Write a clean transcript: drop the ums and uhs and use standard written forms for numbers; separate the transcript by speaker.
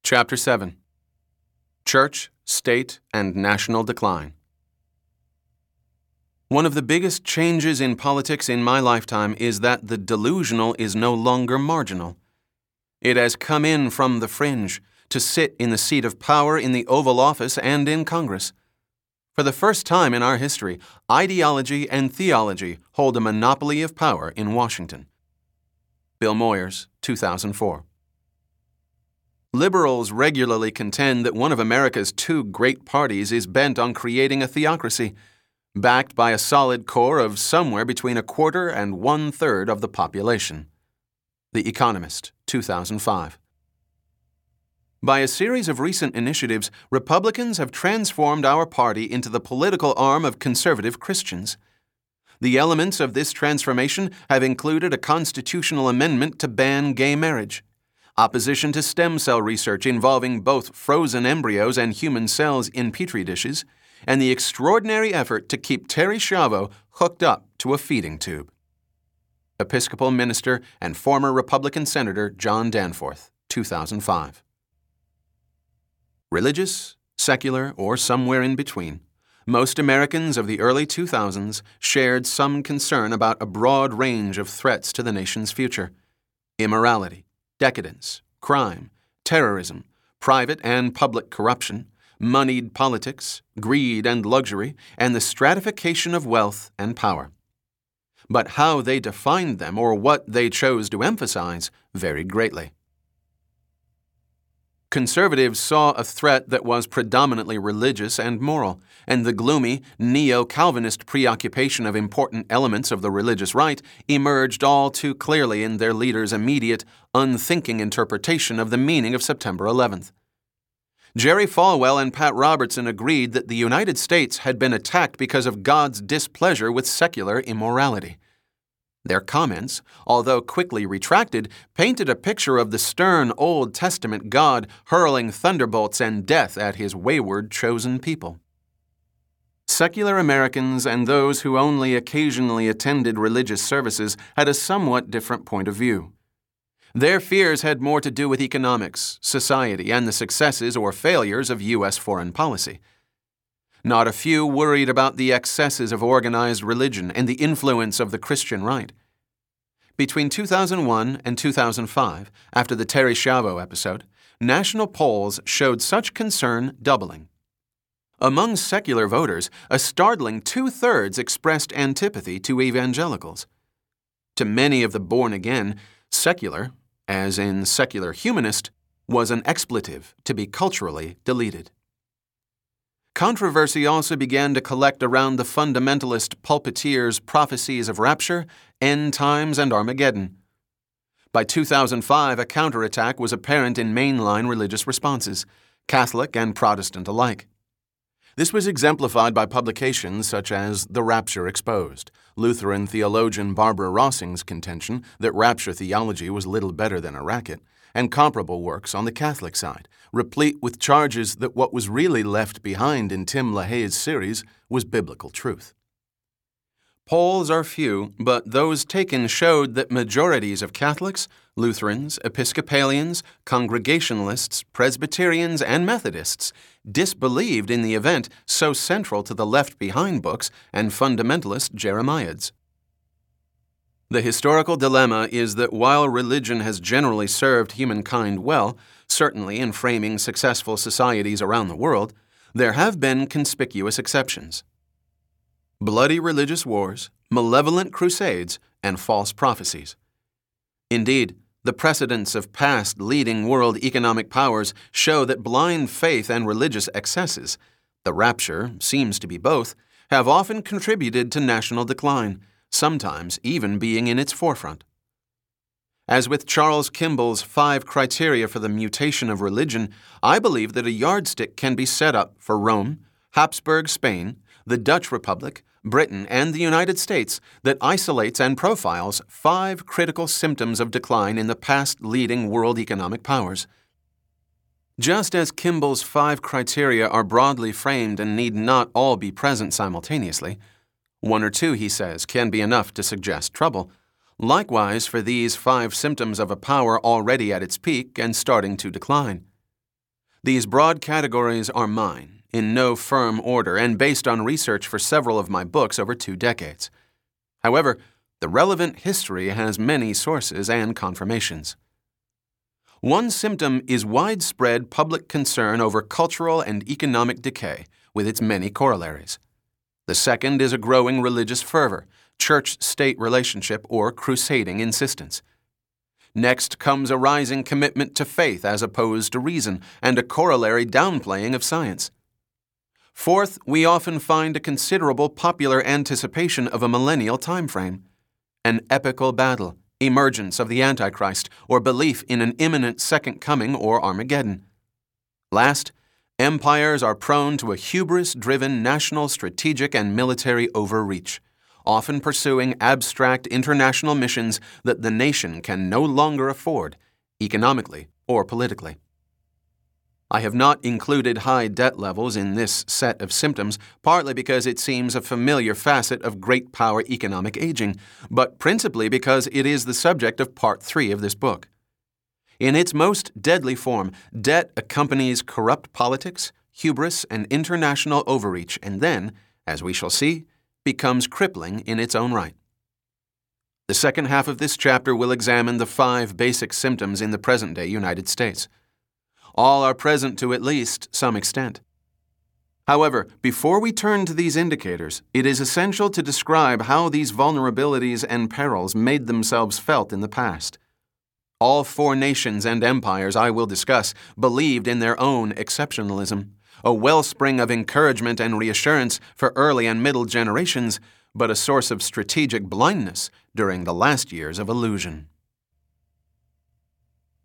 Speaker 1: Chapter 7. Church, State, and National Decline. One of the biggest changes in politics in my lifetime is that the delusional is no longer marginal. It has come in from the fringe to sit in the seat of power in the Oval Office and in Congress. For the first time in our history, ideology and theology hold a monopoly of power in Washington. Bill Moyers, 2004. Liberals regularly contend that one of America's two great parties is bent on creating a theocracy, backed by a solid core of somewhere between a quarter and one-third of the population. The Economist, 2005. By a series of recent initiatives, Republicans have transformed our party into the political arm of conservative Christians. The elements of this transformation have included a constitutional amendment to ban gay marriage, opposition to stem cell research involving both frozen embryos and human cells in petri dishes, and the extraordinary effort to keep Terri Schiavo hooked up to a feeding tube. Episcopal minister and former Republican Senator John Danforth, 2005. Religious, secular, or somewhere in between, most Americans of the early 2000s shared some concern about a broad range of threats to the nation's future: immorality, decadence, crime, terrorism, private and public corruption, moneyed politics, greed and luxury, and the stratification of wealth and power. But how they defined them or what they chose to emphasize varied greatly. Conservatives saw a threat that was predominantly religious and moral, and the gloomy, neo-Calvinist preoccupation of important elements of the religious right emerged all too clearly in their leaders' immediate, unthinking interpretation of the meaning of September 11th. Jerry Falwell and Pat Robertson agreed that the United States had been attacked because of God's displeasure with secular immorality. Their comments, although quickly retracted, painted a picture of the stern Old Testament God hurling thunderbolts and death at his wayward chosen people. Secular Americans and those who only occasionally attended religious services had a somewhat different point of view. Their fears had more to do with economics, society, and the successes or failures of U.S. foreign policy. Not a few worried about the excesses of organized religion and the influence of the Christian right. Between 2001 and 2005, after the Terri Schiavo episode, national polls showed such concern doubling. Among secular voters, a startling 2/3 expressed antipathy to evangelicals. To many of the born-again, secular, as in secular humanist, was an expletive to be culturally deleted. Controversy also began to collect around the fundamentalist pulpiteers' prophecies of rapture, end times, and Armageddon. By 2005, a counterattack was apparent in mainline religious responses, Catholic and Protestant alike. This was exemplified by publications such as The Rapture Exposed, Lutheran theologian Barbara Rossing's contention that rapture theology was little better than a racket, and comparable works on the Catholic side, replete with charges that what was really left behind in Tim LaHaye's series was biblical truth. Polls are few, but those taken showed that majorities of Catholics, Lutherans, Episcopalians, Congregationalists, Presbyterians, and Methodists disbelieved in the event so central to the Left Behind books and fundamentalist Jeremiads. The historical dilemma is that while religion has generally served humankind well, certainly in framing successful societies around the world, there have been conspicuous exceptions. Bloody religious wars, malevolent crusades, and false prophecies. Indeed, the precedents of past leading world economic powers show that blind faith and religious excesses, the rapture seems to be both, have often contributed to national decline, sometimes even being in its forefront. As with Charles Kimball's 5 criteria for the mutation of religion, I believe that a yardstick can be set up for Rome, Habsburg Spain, the Dutch Republic, Britain, and the United States that isolates and profiles 5 critical symptoms of decline in the past leading world economic powers. Just as Kimball's 5 criteria are broadly framed and need not all be present simultaneously, 1 or 2, he says, can be enough to suggest trouble. Likewise for these 5 symptoms of a power already at its peak and starting to decline. These broad categories are mine, in no firm order, and based on research for several of my books over 2 decades. However, the relevant history has many sources and confirmations. One symptom is widespread public concern over cultural and economic decay, with its many corollaries. The second is a growing religious fervor, church-state relationship, or crusading insistence. Next comes a rising commitment to faith as opposed to reason, and a corollary downplaying of science. Fourth, we often find a considerable popular anticipation of a millennial timeframe, an epical battle, emergence of the Antichrist, or belief in an imminent second coming or Armageddon. Last, empires are prone to a hubris-driven national strategic and military overreach, often pursuing abstract international missions that the nation can no longer afford, economically or politically. I have not included high debt levels in this set of symptoms, partly because it seems a familiar facet of great power economic aging, but principally because it is the subject of Part 3 of this book. In its most deadly form, debt accompanies corrupt politics, hubris, and international overreach, and then, as we shall see, becomes crippling in its own right. The second half of this chapter will examine the 5 basic symptoms in the present-day United States. All are present to at least some extent. However, before we turn to these indicators, it is essential to describe how these vulnerabilities and perils made themselves felt in the past. All 4 nations and empires I will discuss believed in their own exceptionalism, a wellspring of encouragement and reassurance for early and middle generations, but a source of strategic blindness during the last years of illusion.